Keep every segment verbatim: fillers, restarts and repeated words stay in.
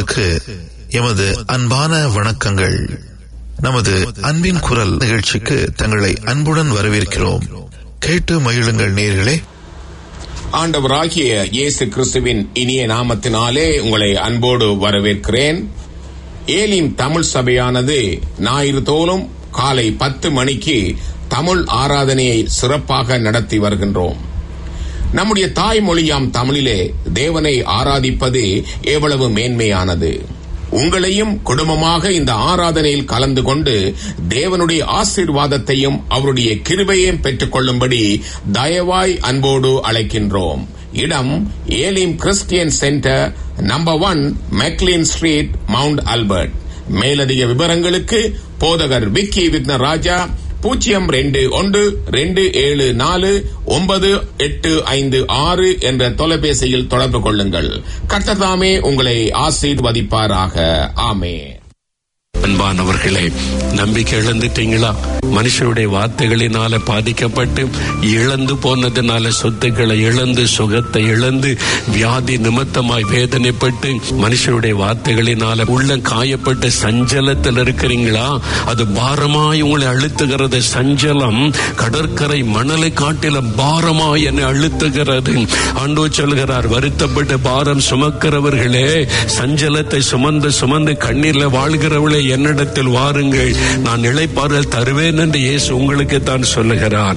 அவர்களுக்கு எமது அன்பான வணக்கங்கள். நமது அன்பின் குரல் நிகழ்ச்சிக்கு தங்களை அன்புடன் வரவேற்கிறோம். கேட்டு மகிழுங்கள் நேயர்களே. ஆண்டவராகிய இயேசு கிறிஸ்துவின் இனிய நாமத்தினாலே உங்களை அன்போடு வரவேற்கிறேன். ஏலிம் தமிழ் சபையானது ஞாயிறு தோறும் காலை பத்து மணிக்கு தமிழ் ஆராதனையை சிறப்பாக நடத்தி வருகின்றோம். நம்முடைய தாய்மொழியாம் தமிழிலே தேவனை ஆராதிப்பது எவ்வளவு மேன்மையானது. உங்களையும் குடும்பமாக இந்த ஆராதனையில் கலந்து கொண்டு தேவனுடைய ஆசீர்வாதத்தையும் அவருடைய கிருபையையும் பெற்றுக் கொள்ளும்படி தயவாய் அன்போடு அழைக்கின்றோம். இடம் Elim Christian centre, number one McLean street, Mount Albert. மேலதிக விவரங்களுக்கு போதகர் விக்கி விக்னராஜா பூஜ்ஜியம் ரெண்டு ஒன்று ரெண்டு ஏழு நாலு ஒன்பது எட்டு ஐந்து ஆறு என்ற தொலைபேசியில் தொடர்பு கொள்ளுங்கள். கர்த்தர் உங்களை ஆசீர்வதிப்பாராக. ஆமென். அன்பானவர்களே, நம்பிக்கை இழந்துட்டீங்களா? மனுஷனுடைய வார்த்தைகளினால பாதிக்கப்பட்டு இழந்து போனதுனால சொத்துக்களை இழந்து, சுகத்தை இழந்து, வியாதி நிமித்தமாய் வேதனைப்பட்டு, மனுஷனுடைய வார்த்தைகளினால உள்ள காயப்பட்டு சஞ்சலத்தில் இருக்கிறீங்களா? அது பாரமாய் உங்களை அழுத்துகிறது. சஞ்சலம் கடற்கரை மணலை காட்டில பாரமாய் என்னை அழுத்துகிறது. ஆண்டவர் சொல்கிறார், வருத்தப்பட்டு பாரம் சுமக்கிறவர்களே, சஞ்சலத்தை சுமந்து சுமந்து கண்ணீர்ல வாழ்கிறவர்களே, என்னிடத்தில் வாருங்கள், நான் இளைப்பாறுதல் தருவேன் என்று இயேசு உங்களுக்கு தான் சொல்லுகிறார்.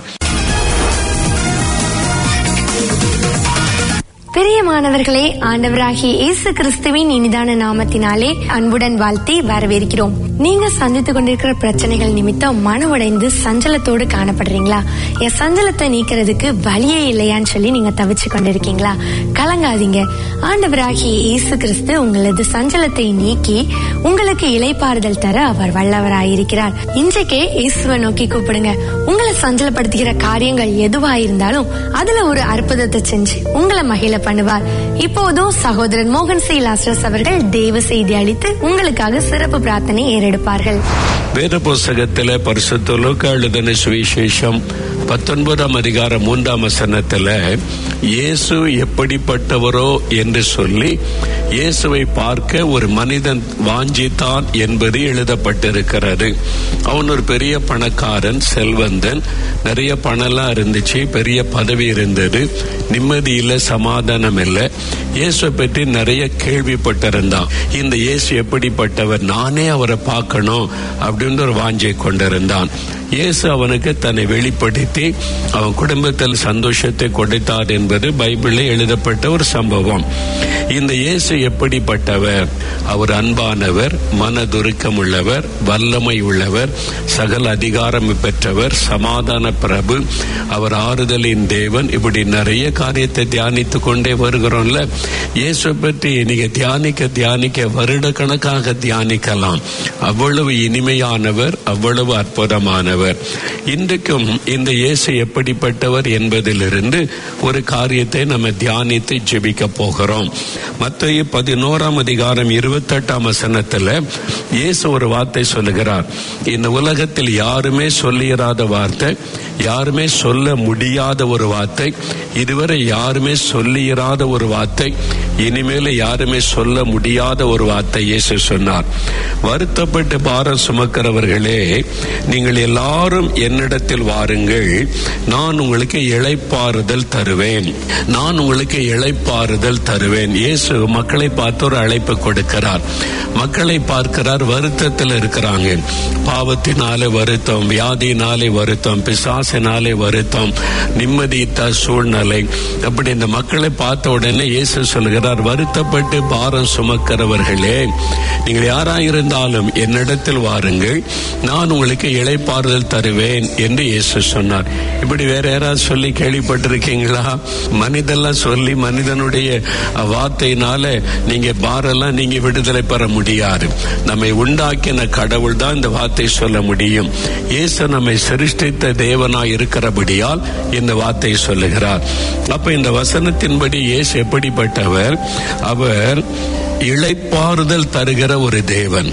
பிரியமானவர்களே, ஆண்டவராகிய இயேசு கிறிஸ்துவின் இனிதான நாமத்தினாலே அன்புடன் வாழ்த்தி வரவேற்கிறோம். நீங்க சந்தித்துக் கொண்டிருக்கிற பிரச்சனைகள் நிமித்தம் மன உடைந்து சஞ்சலத்தோடு காணப்படுறீங்களா? என் சஞ்சலத்தை நீக்கிறதுக்கு வழியே இல்லையான்னு சொல்லி நீங்க தவிச்சு கொண்டிருக்கீங்களா? கலங்காதீங்க. ஆண்டவராகிய இயேசு கிறிஸ்து உங்களது சஞ்சலத்தை நீக்கி உங்களுக்கு இளைப்பாறுதல் தர அவர் வல்லவராயிருக்கிறார். இன்றைக்கே இயேசுவை நோக்கி கூப்பிடுங்க. உங்களை சஞ்சலப்படுத்துகிற காரியங்கள் எதுவாயிருந்தாலும் அதுல ஒரு அற்புதத்தை செஞ்சு உங்களை மகிழ பண்ணுவார். இப்போதும் சகோதரன் மோகன் சி லாஸ்ரஸ் அவர்கள் தேவ செய்தி அளித்து உங்களுக்காக சிறப்பு பிரார்த்தனை ஏறெடுப்பார்கள். வேத புஸ்தகத்தில பரிசுத்த லூக்கா எழுதின சுவிசேஷம் பத்தொன்பதாம் அதிகாரம் மூன்றாம் வசனத்துல இயேசு எப்படிப்பட்டவரோ என்று சொல்லி இயேசுவை பார்க்க ஒரு மனிதன் வாஞ்சித்தான் என்பது எழுதப்பட்டிருக்கிறது. அவன் ஒரு பெரிய பணக்காரன், செல்வந்தன், நிறைய பணம்லாம் இருந்துச்சு, பெரிய பதவி இருந்தது, நிம்மதி இல்லை, சமாதானம் இல்லை. இயேசுவை பற்றி நிறைய கேள்விப்பட்டிருந்தான். இந்த இயேசு எப்படிப்பட்டவர், நானே அவரை பார்க்கணும் அப்படின்னு ஒரு வாஞ்சை கொண்டிருந்தான். இயேசு அவனுக்கு தன்னை வெளிப்படுத்தி அவன் குடும்பத்தில் சந்தோஷத்தை கொடுத்தார் என்பது பைபிளில் எழுதப்பட்ட ஒரு சம்பவம். இந்த இயேசு எப்படிப்பட்டவர்? அவர் அன்பானவர், மனதுருக்கம் உள்ளவர், வல்லமை உள்ளவர், சகல அதிகாரம் பெற்றவர், சமாதான பிரபு, அவர் ஆறுதலின் தேவன். இப்படி நிறைய காரியத்தை தியானித்து கொண்டே வருகிறோம்ல. இயேசு பற்றி நீங்க தியானிக்க தியானிக்க வருட கணக்காக தியானிக்கலாம். அவ்வளவு இனிமையானவர், அவ்வளவு அற்புதமானவர். இன்றைக்கும் இந்த இயேசு எப்படிப்பட்டவர் என்பதிலிருந்து ஒரு காரியத்தை நம்ம தியானித்து ஜெபிக்க போகிறோம். மத்தேயு பதினோராம் அதிகாரம் இருபத்தி எட்டாம் வசனத்துல இயேசு ஒரு வார்த்தை சொல்லுகிறார். இந்த உலகத்தில் யாருமே சொல்லிராத வார்த்தை, யாருமே சொல்ல முடியாத ஒரு வார்த்தை, இதுவரை யாருமே சொல்லிராத ஒரு வார்த்தை, இனிமேல யாருமே சொல்ல முடியாத ஒரு வார்த்தை இயேசு சொன்னார். வருத்தப்பட்டு பாரம் சுமக்கிறவர்களே, நீங்கள் எல்லாரும் என்னிடத்தில் வாருங்கள், நான் உங்களுக்கு இளைப்பாறுதல் தருவேன், நான் உங்களுக்கு இளைப்பாறுதல் தருவேன். இயேசு மக்களை பார்த்து ஒரு அழைப்பு கொடுக்கிறார். மக்களை பார்க்கிறார், வருத்தத்தில் இருக்கிறாங்க. பாவத்தினாலே வருத்தம், வியாதினாலே வருத்தம், பிசாசினாலே வருத்தம், நிம்மதியிட்ட சூழ்நிலை. அப்படி இந்த மக்களை பார்த்த உடனே இயேசு சொல்கிறார், வருத்தப்பட்டு பாரம் சுமக்கிறவர்களே, நீங்கள் யாராயிருந்தாலும் என்னிடத்தில் வாருங்கள், நான் உங்களுக்கு இளைப்பாறுதல் தருவேன் என்று இயேசு சொன்னார். இப்படி வேற யாராவது சொல்லி கேள்விப்பட்டிருக்கீங்களா? மனிதெல்லாம் சொல்லி மனிதனுடைய வார்த்தையினால நீங்க பாரெல்லாம் நீங்க விடுதலை பெற முடியாது. நம்மை உண்டாக்கின கடவுள் தான் இந்த வார்த்தை சொல்ல முடியும். இயேசு நம்மை சிருஷ்டித்த தேவனாய் இருக்கிறபடியால் இந்த வார்த்தை சொல்லுகிறார். அப்ப இந்த வசனத்தின்படி இயேசு எப்படிப்பட்டவர்? அவர் இளைப்பாறுதல் தருகிற ஒரு தேவன்.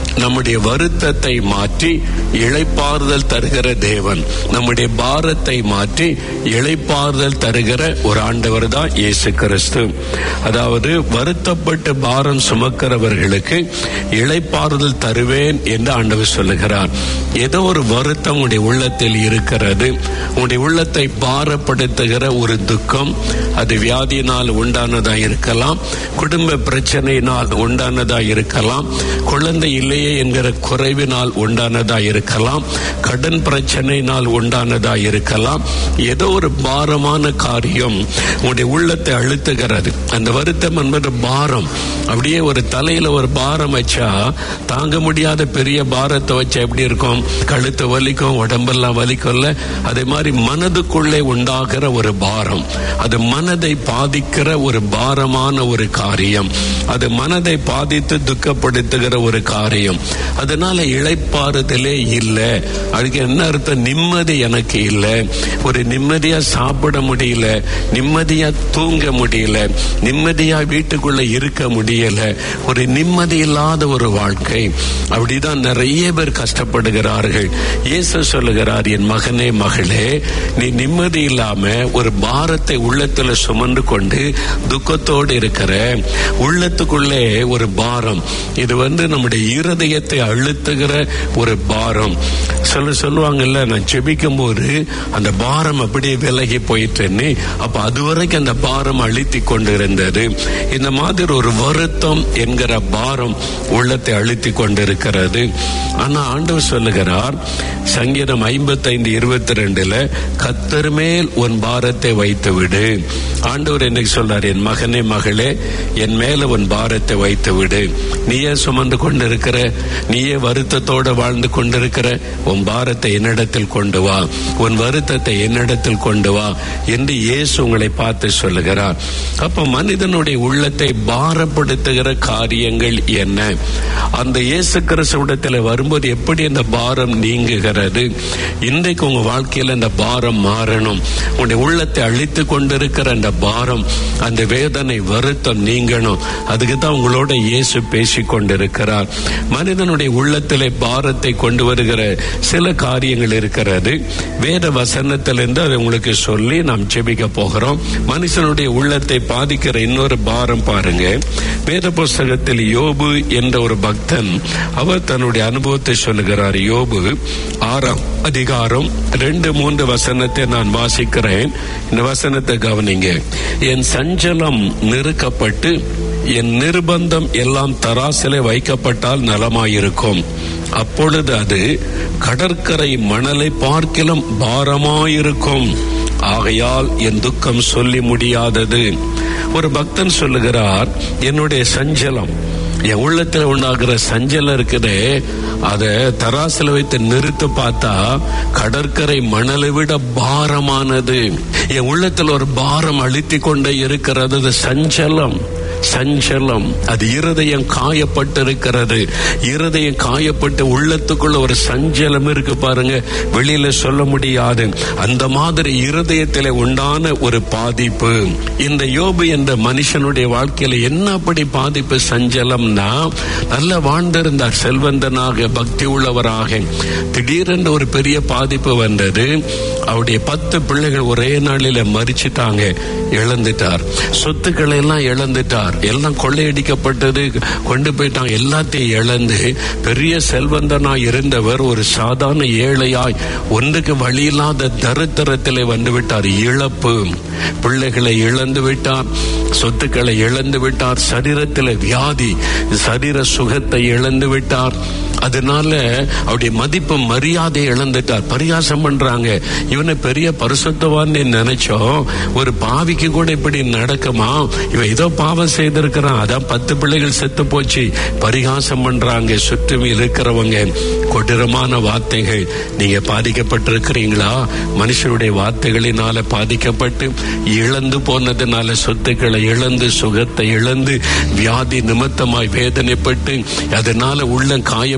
நம்முடைய வருத்தத்தை மாற்றி இளைப்பாறுதல் தருகிற தேவன், நம்முடைய பாரத்தை மாற்றி இளைப்பாறுதல் தருகிற ஒரு ஆண்டவர் தான் இயேசு கிறிஸ்து. அதாவது வருத்தப்பட்டு பாரம் சுமக்கிறவர்களுக்கு இளைப்பாறுதல் தருவேன் என்று ஆண்டவர் சொல்லுகிறார். ஏதோ ஒரு வருத்தம் உடைய உள்ளத்தில் இருக்கிறது, உடைய உள்ளத்தை பாரப்படுத்துகிற ஒரு துக்கம், அது வியாதியினால் உண்டானதா இருக்கலாம், குடும்ப பிரச்சனையினால் உண்டானதா இருக்கலாம், குழந்தை இல்லையே என்கிற குறைவினால் உண்டானதா இருக்கலாம், கடன் பிரச்சனையினால் உண்டானதா இருக்கலாம். ஏதோ ஒரு பாரமான காரியம் உடைய உள்ளத்தை அழுத்துகிறது. அந்த வருத்தம் என்பது பாரம். அப்படியே ஒரு தலையில ஒரு பாரம் வச்சா தாங்க முடியாத பெரிய பாரத்தை வச்சா எப்படி இருக்கும்? கழுத்து வலிக்கும், உடம்பெல்லாம் வலிக்கும்ல. அதே மாதிரி மனதுக்குள்ளே உண்டாகிற ஒரு பாரம், அது மனதை பாதிக்கிற ஒரு பாரமான ஒரு காரியம், அது மனதை பாதித்து துக்கப்படுத்துகிற ஒரு காரியம். அதனால இளைப்பாறுதலே இல்லை. அதுக்கு என்ன அர்த்தம்? நிம்மதி எனக்கு இல்லை, ஒரு நிம்மதியா சாப்பிட முடியல, நிம்மதியா தூங்க முடியல, நிம்மதியா வீட்டுக்குள்ள இருக்க முடியல, ஒரு நிம்மதி இல்லாத ஒரு வாழ்க்கை. அப்படிதான் நிறைய பேர் கஷ்டப்படுகிறார்கள். இயேசு சொல்லுகிறார், என் மகனே மகளே, நீ நிம்மதி இல்லாம ஒரு பாரத்தை உள்ளத்துல சுமந்து கொண்டு துக்கத்தோடு இருக்கிற, உள்ளத்துக்குள்ளே ஒரு பாரம், இது வந்து நம்முடைய இருதயத்தை அழுத்துகிற ஒரு பாரம். சொல்ல சொல்லுவாங்கல்ல, நான் ஜெபிக்கும் போது அந்த பாரம் அப்படியே விலகி போயிட்டேன்னு. அப்ப அதுவரைக்கும் அந்த பாரம் அழுத்தி கொண்டு இருந்தது. இந்த மாதிரி ஒரு வருத்தம் என்கிற பாரம் உள்ளத்தை அழுத்தி கொண்டிருக்கிறது. ஆனா ஆண்டவர் சொல்லுகிறார், சங்கீதம் ஐம்பத்தி ஐந்து இருபத்தி ரெண்டுல கர்த்தர் மேல் உன் பாரத்தை வைத்து விடு. ஆண்டவர் என்னைக்கு சொல்றார், என் மகனே மகளே, என் மேல உன் பாரத்தை வைத்து விடு. நீயே சுமந்து கொண்டிருக்கிற, நீயே வருத்தத்தோட வாழ்ந்து கொண்டிருக்கிற, உன் பாரத்தை என்னிடத்தில் கொண்டு வா, உன் வருத்தத்தை என்னிடத்தில் கொண்டு வா என்று இயேசு உங்களை பார்த்து சொல்லுகிறார். அப்ப மனிதனுடைய உள்ளத்தை பாரப்படுத்துகிற காரியங்கள் என்ன? அந்த இயேசு கிறிஸ்துவிடத்தில் வரும்போது எப்படி அந்த பாரம் நீங்குகிறது? இன்றைக்கு உங்க வாழ்க்கையில அந்த பாரம் மாறணும். உங்களுடைய உள்ளத்தை அழித்து கொண்டிருக்கிற அந்த பாரம், அந்த வேதனை, வருத்தம் நீங்கணும். அதுக்கு தான் உங்களோட இயேசு பேசிக் கொண்டிருக்கிறார். மனிதனுடைய உள்ளத்திலே பாரத்தை கொண்டு வருகிற சில காரியங்கள் இருக்கிறது. வேத வசனத்திலிருந்து அதை உங்களுக்கு சொல்லி நாம் ஜெபிக்க போகிறோம். மனுஷனுடைய உள்ளத்தை பாதிக்கிற இன்னொரு பாரம் பாருங்க. வேத புஸ்தகத்தில் யோபு என்ற ஒரு பக்தன், அவர் தன்னுடைய அனுபவத்தை சொல்லுகிறார். யோபு ஆறாம் அதிகாரம் ரெண்டு மூன்று வசனத்தை நான் வாசிக்கிறேன். இந்த வசனத்தை கவனிங்க. என் சஞ்சலம் நெருக்கப்பட்டு என் நிர்பந்தம் எல்லாம் தராசிலே வைக்கப்பட்டால் நலமாயிருக்கும். அப்பொழுது அது கடற்கரை மணலை பார்க்கிலும் பாரமாயிருக்கும். ஆகையால் என் துக்கம் சொல்லி முடியாதது. ஒரு பக்தன் சொல்லுகிறார், என்னுடைய சஞ்சலம், என் உள்ளத்துல உண்டாகிற சஞ்சலம் இருக்குதே, அதை தராசில வைத்து நிறுத்து பார்த்தா கடற்கரை மணலை விட பாரமானது. என் உள்ளத்துல ஒரு பாரம் அழுத்தி கொண்டே இருக்கிறது. அது சஞ்சலம், சஞ்சலம். அது இருதயம் காயப்பட்டிருக்கிறது. இருதயம் காயப்பட்டு உள்ளத்துக்குள்ள ஒரு சஞ்சலம் இருக்கு பாருங்க, வெளியில சொல்ல முடியாது. அந்த மாதிரி இருதயத்திலே உண்டான ஒரு பாதிப்பு. இந்த யோபு என்ற மனுஷனுடைய வாழ்க்கையில என்ன அப்படி பாதிப்பு, சஞ்சலம்னா, நல்ல வாழ்ந்திருந்தார், செல்வந்தனாக, பக்தி உள்ளவராக. திடீரென்று ஒரு பெரிய பாதிப்பு வந்தது. அவருடைய பத்து பிள்ளைகள் ஒரே நாளில மரிச்சிட்டாங்க, இழந்துட்டார். சொத்துக்களை எல்லாம் இழந்துட்டார், எல்லாம் கொள்ளையடிக்கப்பட்டது, கொண்டு போயிட்டாங்க. எல்லாத்தையும் இழந்து பெரிய செல்வந்தனா இருந்தவர் ஒரு சாதாரண ஏழையாய், ஒன்றுக்கு வழி இல்லாத தரித்திரத்திலே வந்து விட்டார். இழப்பு, பிள்ளைகளை இழந்து விட்டார், சொத்துக்களை இழந்து விட்டார், சரீரத்தில் வியாதி, சரீர சுகத்தை இழந்து விட்டார். அதனால அவருடைய மதிப்பு, மரியாதை இழந்துட்டார். பரிகாசம் பண்றாங்க, இவனை பெரிய பரிசுத்தவான்னு நினைச்சோம், ஒரு பாவிக்கு கூட இப்படி நடக்குமா, இவன் ஏதோ பாவம் செய்திருக்கிறான், அதான் பத்து பிள்ளைகள் செத்து போச்சு. பரிகாசம் பண்றாங்க சுற்றும் இருக்கிறவங்க. கொடூரமான வார்த்தைகள். நீங்க பாதிக்கப்பட்டிருக்கிறீங்களா? மனுஷனுடைய வார்த்தைகளினால பாதிக்கப்பட்டு இழந்து போனதுனால, சொத்துக்களை இழந்து, சுகத்தை இழந்து, வியாதி நிமித்தமாய் வேதனைப்பட்டு, அதனால உள்ள காய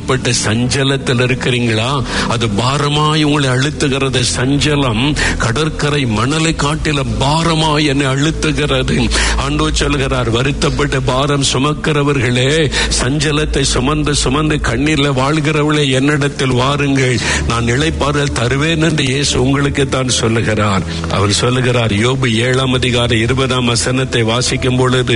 எப்படிப்பட்ட சஞ்சலத்தில் இருக்கிறீங்களா? அது பாரமாய் உங்களை அழுத்துகிறது. சஞ்சலம் கடற்கரை மணலை காட்டில பாரமாய் என்னை அழுத்துகிறது. ஆண்டவர் சொல்கிறார், வருத்தப்பட்ட பாரம் சுமக்கிறவர்களே, சஞ்சலத்தை சுமந்து சுமந்து கண்ணீர்ல வாழ்கிறவர்களே, என்னிடத்தில் வாருங்கள், நான் இளைப்பாறுதல் தருவேன் என்று இயேசு உங்களுக்கு தான் சொல்லுகிறார். அவர் சொல்லுகிறார், யோபு ஏழாம் அதிகார இருபதாம் வசனத்தை வாசிக்கும் பொழுது,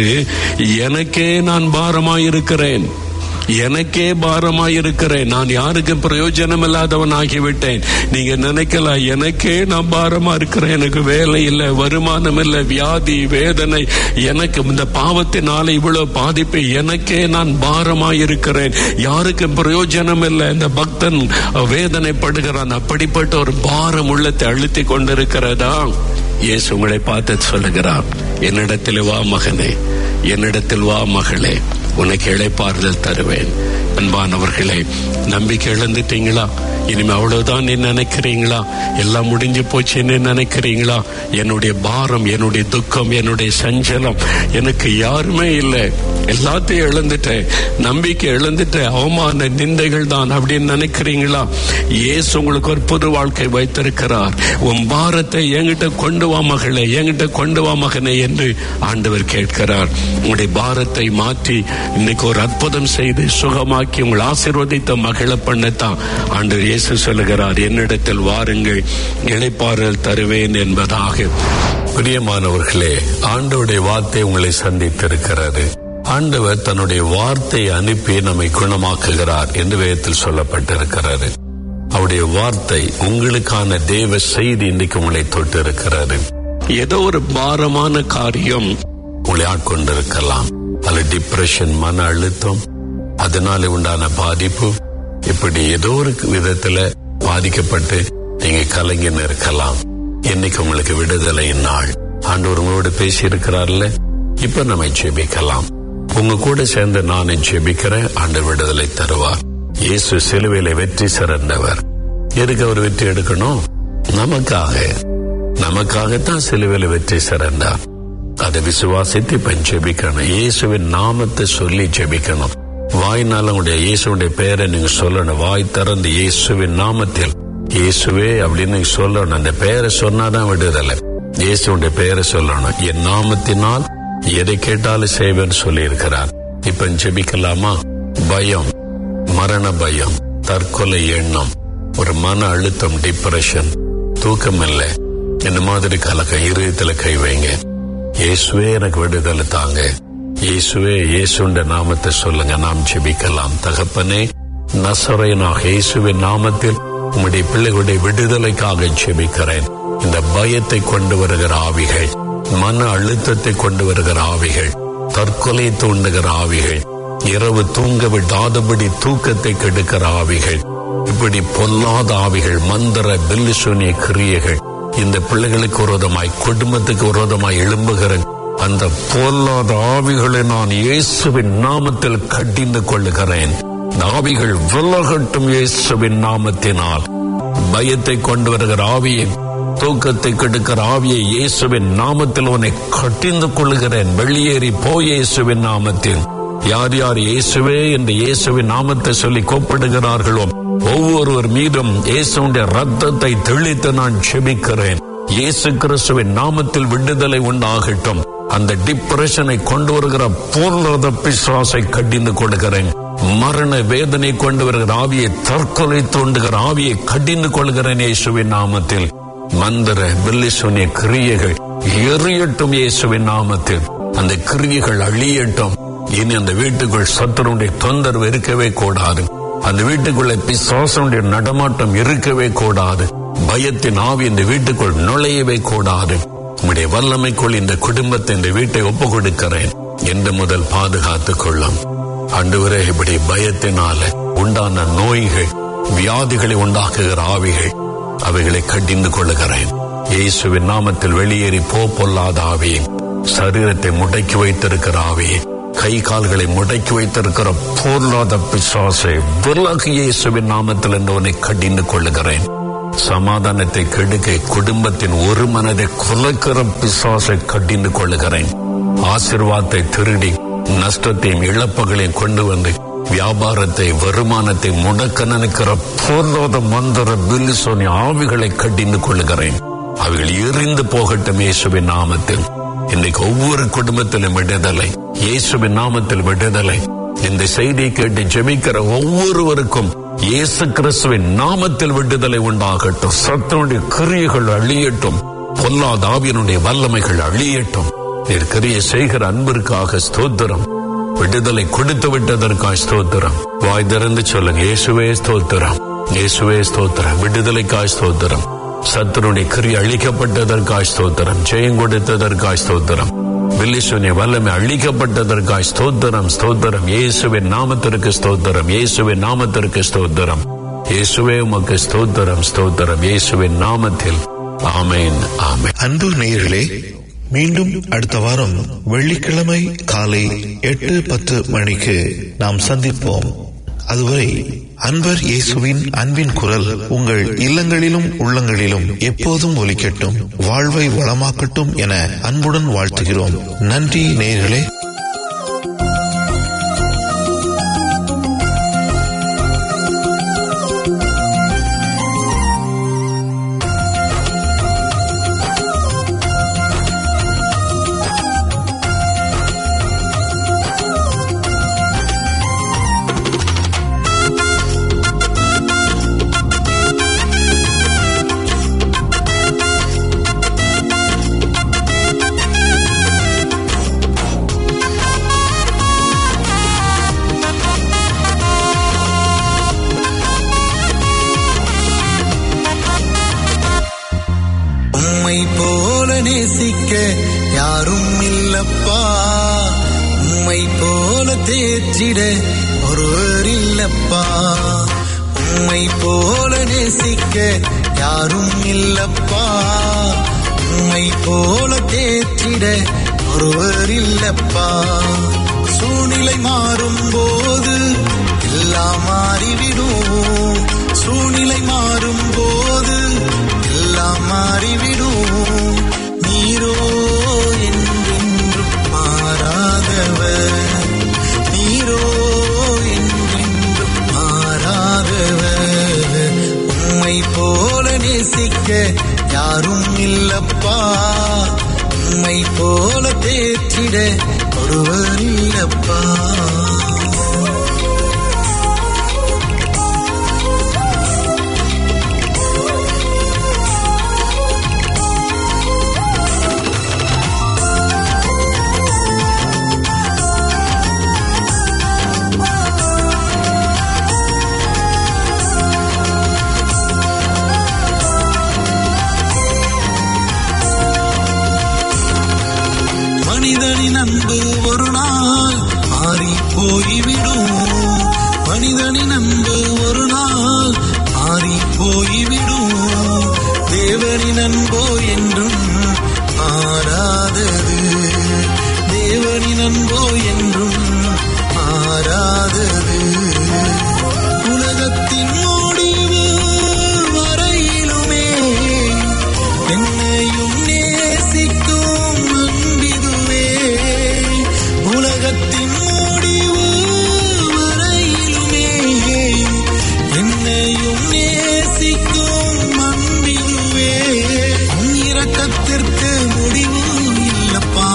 எனக்கே நான் பாரமாயிருக்கிறேன், எனக்கே பாரமாயிருக்கிறேன், நான் யாருக்கும் பிரயோஜனம் இல்லாதவன் ஆகிவிட்டேன். நீங்க நினைக்கலாம், எனக்கே நான் பாரமா இருக்கிறேன், எனக்கு வேலை இல்லை, வருமானம் இல்லை, வியாதி வேதனை, எனக்கு இந்த பாவத்தினால இவ்வளவு பாதிப்பு, எனக்கே நான் பாரமாயிருக்கிறேன், யாருக்கும் பிரயோஜனம் இல்லை. இந்த பக்தன் வேதனைப்படுகிறான். அப்படிப்பட்ட ஒரு பாரம் உள்ளத்தை அழுத்தி கொண்டிருக்கிறதா? இயேசு உங்களை பார்த்து சொல்லுகிறார், என்னிடத்தில் வா மகனே, என்னிடத்தில் வா மகளே, உனக்கு இளைப்பாறுதல் தருவேன். அன்பானவர்களே, நம்பிக்கை இழந்துட்டீங்களா? இனிமே அவ்வளவுதான் நினைக்கிறீங்களா? எல்லாம் முடிஞ்சு போச்சுன்னு நினைக்கிறீங்களா? என்னுடைய பாரம், என்னுடைய துக்கம், என்னுடைய சஞ்சலம், எனக்கு யாருமே இல்லை, எல்லாத்தையும் இழந்துட்டேன், நம்பிக்கை இழந்துட்டேன், அவமான நிந்தைகள் தான் அப்படின்னு நினைக்கிறீங்களா? இயேசு உங்களுக்கு ஒரு புது வாழ்க்கை வைத்திருக்கிறார். உன் பாரத்தை என்கிட்ட கொண்டு வா மகளே, என்கிட்ட கொண்டு வா மகனே என்று ஆண்டவர் கேட்கிறார். உங்களுடைய பாரத்தை மாற்றி இன்னைக்கு ஒரு அற்புதம் செய்து சுகமாக்கி உங்களை ஆசீர்வதித்த மகிழ பண்ணத்தான் ஆண்டவர் இயேசு சொல்லுகிறார், என்னிடத்தில் வாருங்கள், இளைப்பாறுதல் தருவேன் என்பதாக. பிரியமானவர்களே, ஆண்டவருடைய வார்த்தை உங்களை சந்தித்திருக்கிறது. ஆண்டவர் தன்னுடைய வார்த்தையை அனுப்பி நம்மை குணமாக்குகிறார் என்று வேதத்தில் சொல்லப்பட்டிருக்கிறது. அவருடைய வார்த்தை உங்களுக்கான தேவ செய்தி இன்றைக்கு உங்களை தொட்டு இருக்கிறது. ஏதோ ஒரு பாரமான காரியம் உங்களை ஆட்கொண்டிருக்கலாம். அல்ல டிப்ரெஷன், மன அழுத்தம், அதனால உண்டான பாதிப்பு, இப்படி ஏதோ ஒரு விதத்துல பாதிக்கப்பட்டு நீங்க கலங்கின்னு இருக்கலாம். இன்னைக்கு உங்களுக்கு விடுதலை நாள். ஆண்டவர் உங்களோடு பேசி இருக்கிறார்ல. இப்ப நம்ம ஜெபிக்கலாம். உங்க கூட சேர்ந்து நானும் ஜெபிக்கிறேன். ஆண்டவர் விடுதலை தருவார். இயேசு சிலுவையில வெற்றி சிறந்தவர். எதுக்கு அவர் வெற்றி எடுக்கணும்? நமக்காக. நமக்காகத்தான் சிலுவையில வெற்றி சிறந்தார். அதை விசுவாசித்து இப்ப ஜெபிக்கணும். இயேசுவின் நாமத்தை சொல்லி ஜெபிக்கணும். வாய்னால உங்களுடைய இயேசுடைய பெயரை நீங்க சொல்லணும். வாய் திறந்து இயேசுவின் நாமத்தில் இயேசுவே அப்படின்னு சொல்லணும். அந்த பெயரை சொன்னாதான் விடுதலை. இயேசுடைய பெயரை சொல்லணும். என் நாமத்தினால் எதை கேட்டாலும் செய்வேன்னு சொல்லி இருக்கிறார். இப்ப ஜெபிக்கலாமா? பயம், மரண பயம், தற்கொலை எண்ணம், ஒரு மன அழுத்தம், டிப்ரெஷன், தூக்கம் இல்லை, இந்த மாதிரி கலக்கம், இருதயத்துல கை வைங்க. இயேசுவே எனக்கு விடுதலை தாங்க. இயேசுவே, இயேசுண்ட நாமத்தை சொல்லுங்க. நாம் ஜெபிக்கலாம். தகப்பனே, நசரேயனாக இயேசுவின் நாமத்தில் உம்முடைய பிள்ளைகளுடைய விடுதலைக்காக ஜெபிக்கிறேன். இந்த பயத்தை கொண்டு வருகிற ஆவிகள், மன அழுத்தத்தை கொண்டு வருகிற ஆவிகள், தற்கொலை தூண்டுகிற ஆவிகள், இரவு தூங்க விடாதபடி தூக்கத்தை கெடுக்கிற ஆவிகள், இப்படி பொல்லாத ஆவிகள், மந்திர பில்லிசூனிய கிரியைகள், இந்த பிள்ளைகளுக்கு விரோதமாய், குடும்பத்துக்கு விரோதமாய் எழும்புகிற அந்த பொல்லாத ஆவிகளை நான் இயேசுவின் நாமத்தில் கடிந்து கொள்ளுகிறேன். ஆவிகள் விலகட்டும் இயேசுவின் நாமத்தினால். பயத்தை கொண்டு வருகிற ஆவியை, தூக்கத்தை கெடுக்கிற ஆவியை இயேசுவின் நாமத்தில் உன்னை கடிந்து கொள்ளுகிறேன். வெளியேறி போய் இயேசுவின் நாமத்தில். யார் யார் இயேசுவே என்று இயேசுவின் நாமத்தை சொல்லி கூப்பிடுகிறார்களோ ஒவ்வொருவர் மீதும் இயேசுடைய ரத்தத்தை தெளித்து நான் ஜெபிக்கிறேன். இயேசு கிறிஸ்துவின் நாமத்தில் விடுதலை உண்டாகட்டும். அந்த டிப்ரெஷனை கொண்டு வருகிற பொருளாத பிசாசை கடிந்து கொள்கிறேன். மரண வேதனை கொண்டு வருகிற ஆவியை, தற்கொலை தூண்டுகிற ஆவியை கடிந்து கொள்கிறேன் இயேசுவின் நாமத்தில். மந்திர பில்லிசூனிய கிரியைகள் எரியட்டும் இயேசுவின் நாமத்தில். அந்த கிரியைகள் அழியட்டும். இனி அந்த வீட்டுக்குள் சத்துருடைய தொந்தரவு இருக்கவே கூடாது. அந்த வீட்டுக்குள்ள பிசாசனுடைய நடமாட்டம் இருக்கவே கூடாது. பயத்தின் ஆவி இந்த வீட்டுக்குள் நுழையவே கூடாது. உம்முடைய வல்லமைக்குள் இந்த குடும்பத்தை, இந்த வீட்டை ஒப்பு கொடுக்கிறேன் என்று முதல் பாதுகாத்துக் கொள்ளும். ஆண்டவரே, இப்படி பயத்தினால உண்டான நோய்கள், வியாதிகளை உண்டாக்குகிற ஆவிகள், அவைகளை கடிந்து கொள்ளுகிறேன் இயேசுவின் நாமத்தில். வெளியேறி போ பொல்லாத ஆவியை, சரீரத்தை முடக்கி வைத்திருக்கிற ஆவியை, கை கால்களை முடக்கி வைத்திருக்கிற பொருளாத பிசாசை விலகு இயேசுவின் நாமத்தில் என்று உன்னை கடிந்து கொள்ளுகிறேன். சமாதானத்தை கெடுக்க, குடும்பத்தின் ஒரு மனதை குலைக்கிற பிசாசை கடிந்து கொள்ளுகிறேன். ஆசீர்வாதத்தை திருடி நஷ்டத்தையும் இழப்புகளையும் கொண்டு வந்து வியாபாரத்தை, வருமானத்தை முடக்க நினைக்கிற பொருளாத மந்திர பில்லிசோனி ஆவிகளை கடிந்து கொள்ளுகிறேன். அவைகள் எரிந்து போகட்டும் இயேசுவின் நாமத்தில். இன்றைக்கு ஒவ்வொரு குடும்பத்திலும் விடுதலை, இயேசுவின் நாமத்தில் விடுதலை. இந்த செய்தியை கேட்டு ஜெபிக்கிற ஒவ்வொருவருக்கும் இயேசு கிறிஸ்துவின் நாமத்தில் விடுதலை உண்டாகட்டும். சத்துடைய கிரியைகள் அழியட்டும், பொல்லாத ஆவியினுடைய வல்லமைகள் அழியட்டும். நீர் கிரியை செய்கிற அன்பிற்காக ஸ்தோத்திரம். விடுதலை கொடுத்து விட்டதற்காக ஸ்தோத்திரம். வாய் திறந்து சொல்லுங்க, இயேசுவே ஸ்தோத்திரம், இயேசுவே ஸ்தோத்திரம். விடுதலைக்காய் ஸ்தோத்திரம். சத்துருடைய கிரியை அழிக்கப்பட்டதற்காய் ஸ்தோத்திரம். ஜெயம் கொடுத்ததற்காய் ஸ்தோத்திரம். பில்லிசூனிய வல்லமை அழிக்கப்பட்டதற்காய் ஸ்தோத்திரம், ஸ்தோத்திரம். இயேசுவின் நாமத்திற்கு ஸ்தோத்திரம், இயேசுவின் நாமத்திற்கு ஸ்தோத்திரம். இயேசுவே உமக்கு ஸ்தோத்திரம், ஸ்தோத்திரம். இயேசுவின் நாமத்தில் ஆமென், ஆமென். அன்பு நேயர்களே, மீண்டும் அடுத்த வாரம் வெள்ளிக்கிழமை காலை எட்டு பத்து மணிக்கு நாம் சந்திப்போம். அதுவரை அன்பர் இயேசுவின் அன்பின் குரல் உங்கள் இல்லங்களிலும் உள்ளங்களிலும் எப்போதும் ஒலிக்கட்டும், வாழ்வை வளமாக்கட்டும் என அன்புடன் வாழ்த்துகிறோம். நன்றி நேயர்களே. யாரும் இல்லப்பா, உம்மை போல தேற்றிட ஒருவர் இல்லப்பா. உம்மை போல நேசிக்க யாரும் இல்லப்பா, உம்மை போல தேற்றிட ஒருவர் இல்லப்பா. சூழ்நிலை மாறும் போது எல்லாம் மாறிவிடும், சூழ்நிலை மாறும் போது எல்லாம் மாறிவிடும். நீரோ என்றென்றும் மாறாதவர், நீரோ என்றென்றும் மாறாதவர். உம்மை போல நேசிக்க யாரும் இல்லப்பா, உம்மை போல தேற்றிட ஒருவர் இல்லப்பா. மனிதனின் அன்பு ஒரு நாள் மாறி போய்விடும், மனிதனின் அன்பு ஒரு நாள் மாறி போய்விடும். தேவனின் அன்போ என்றும் மாறாதது, தேவனின் அன்போ என்றும் மாறாதது. உலகத்தின் முடிவு வரையிலுமே என்னையும் நேசிக்கும் அன்பிதுவே, உலகத்தின் முடிவு வரையிலுமே என்னையும் நேசிக்கும் அன்பிதுவே. உன் இரக்கத்திற்கு முடிவு இல்லப்பா,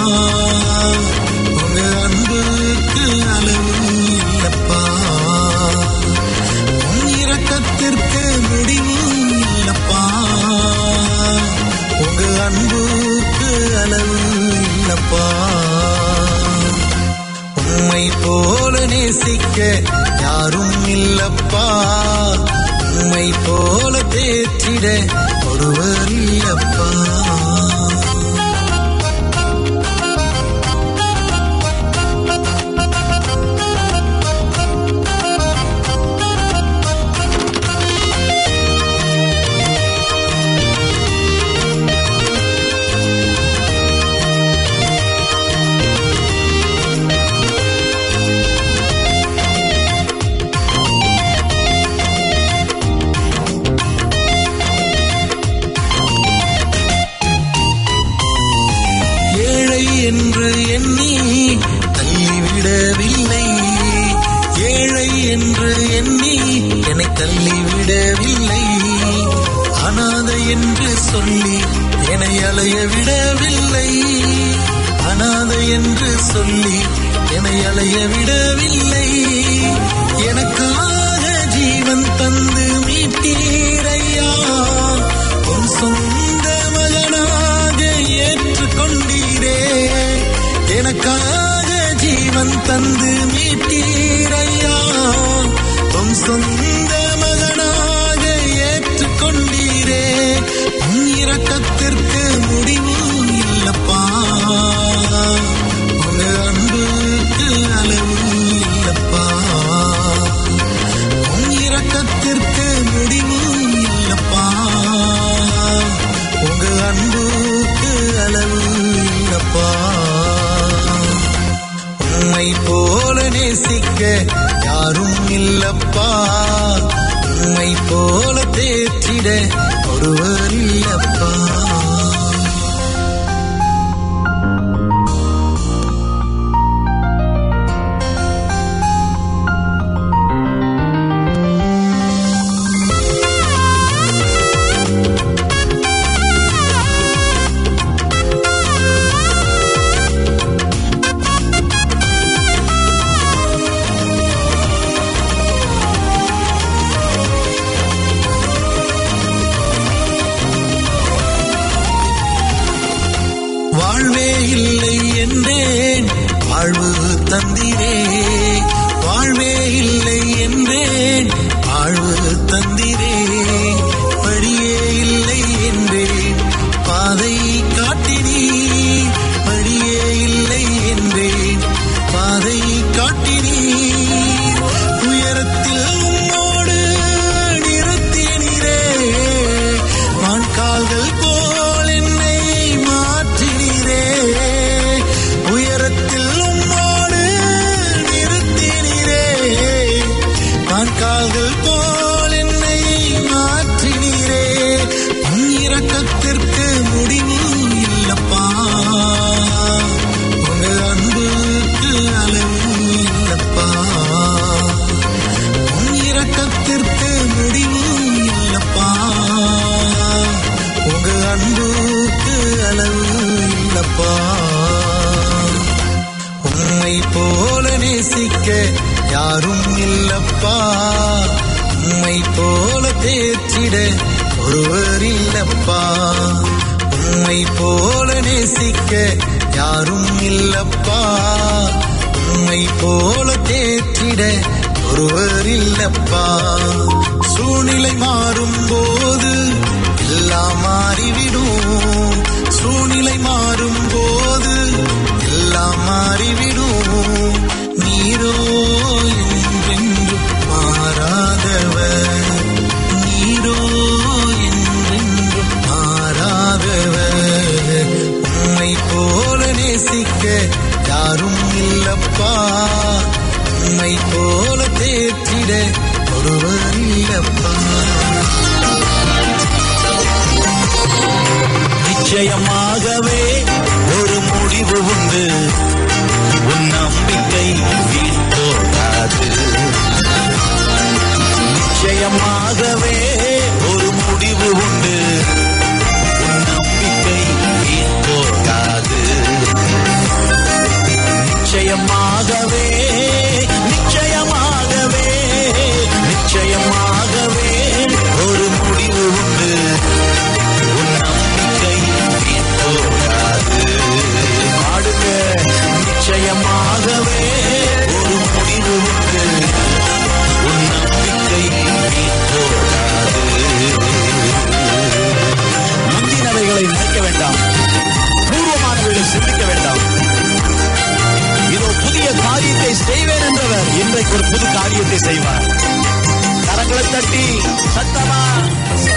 உங்க அன்புக்கு அளவு இல்லப்பா. உன் இரக்கத்திற்கு முடிவு இல்லப்பா, உங்க அன்புக்கு அளவு இல்லப்பா. உம்மை போல நேசிக்க யாரும் இல்லப்பா, உம்மை போல தேற்றிட ஒருவர் இல்லப்பா. என்று சொல்லி என்னை அலைய விடவில்லை. அனாதை என்று சொல்லி என்னை அலைய விடவில்லை. எனக்காக ஜீவன் தந்து மீட்டீரையா, உன் சொந்த மகனாக ஏற்றுக்கொண்டீரே. எனக்காக ஜீவன் தந்து மீட்டீரையா, உன் சொந்த மகனாக ஏற்றுக்கொண்டீரே. உன் இரக்கத்திற்கு முடிவு இல்லப்பா, உங்க அன்புக்கு அளவு இல்லப்பா. உன் இரக்கத்திற்கு முடிவு இல்லப்பா, உங்க அன்புக்கு அளவு இல்லப்பா. உம்மை போல நேசிக்க யாரும் இல்லப்பா, உம்மை போல தேற்றிட ஒருவர் இல்லப்பா. வாழ்வே இல்லை என்றேன், வாழ்வு தந்திரே. வாழ்வே இல்லை என்றேன், வாழ்வு தந்திரே. வழியே இல்லை என்றேன், பாதை காட்டினீர். வழியே இல்லை என்றேன், பாதை காட்டினீர். உயரத்தில் உம்மோடு நிறுத்தினீரே, வான்கால்கள் போல் என்னை மாற்றினீரே. உயரத்தில் உம்மோடு நிறுத்தினீரே, வான்கால்கள் போல் என்னை மாற்றினீரே. உன் இரக்கத்திற்கு முடிவு இல்லப்பா, உங்க அன்புக்கு அளவு இல்லப்பா. உன் இரக்கத்திற்கு முடிவு இல்லப்பா, உங்க அன்புக்கு அளவு இல்லப்பா. உம்மை போல நேசிக்க யாரும் இல்லப்பா, உம்மை போல தேற்றிட ஒருவர் இல்லப்பா. உம்மை போல நேசிக்க யாரும் இல்லப்பா, உம்மை போல தேற்றிட ஒருவர் இல்லப்பா. சூழ்நிலை மாறும் போது எல்லாம் மாறிவிடும், சூழ்நிலை மாறும் போது எல்லாம் மாறிவிடும். நீரோ என்றென்றும் மாறாதவர், நீரோ என்றென்றும் மாறாதவர். உம்மை போல நேசிக்க யாரும் இல்லப்பா, உம்மை போல தேற்றிட ஒருவர் இல்லப்பா. நிச்சயமாகவே ஒரு முடிவு உண்டு, உன் நம்பிக்கை வீண்-போகாது. நிச்சயமாகவே ஒரு முடிவு உண்டு, உன் நம்பிக்கை வீண்-போகாது. நிச்சயமாகவே நிச்சயமாகவே நிச்சயமாகவே ஒரு முடிவு உண்டு, உன் நம்பிக்கை வீண்-போகாது. பாடுங்க, நிச்சயமாகவே ஒரு முடிவு உண்டு, உன் நம்பிக்கை வீண்-போகாது. முந்தினவைகளை நினைக்க வேண்டாம், பூர்வமானவைகளை சிந்திக்க வேண்டாம். இதோ புதிய காரியத்தை செய்வேன் என்றவர் இன்றைக்கு ஒரு புது காரியத்தை செய்வார். கரங்களை தட்டி சத்தமா